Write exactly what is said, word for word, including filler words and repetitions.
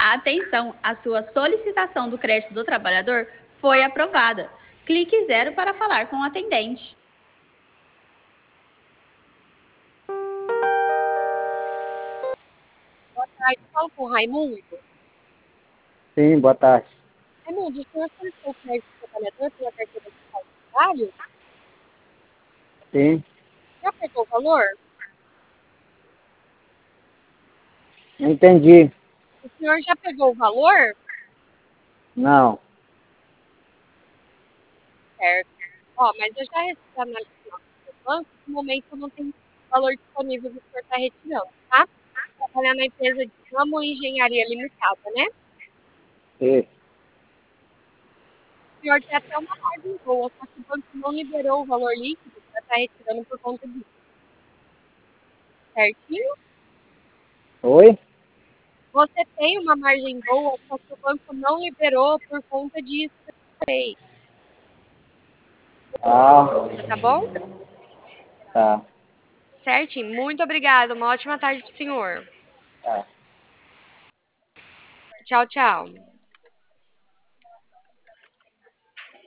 Atenção, a sua solicitação do crédito do trabalhador foi aprovada. Clique zero para falar com o atendente. Boa tarde, falo com o Raimundo. Sim, boa tarde. Raimundo, o senhor solicitou o crédito do trabalhador pela carteira de trabalho? Sim, Já pegou o valor? não entendi. O senhor já pegou o valor? Não. Certo. Ó, mas eu já recebi a análise do banco, no momento não tem valor disponível do senhor estar retirando, tá? Trabalhar na empresa de Ramo Engenharia Limitada, né? Sim. O senhor tem até uma margem boa, só que o banco não liberou o valor líquido para estar retirando por conta disso. Certinho? Oi? Você tem uma margem boa, só que o banco não liberou por conta disso que eu falei. Ah, Tá bom? tá. Certinho. Muito obrigada. Uma ótima tarde pro senhor. Tá. Tchau, tchau.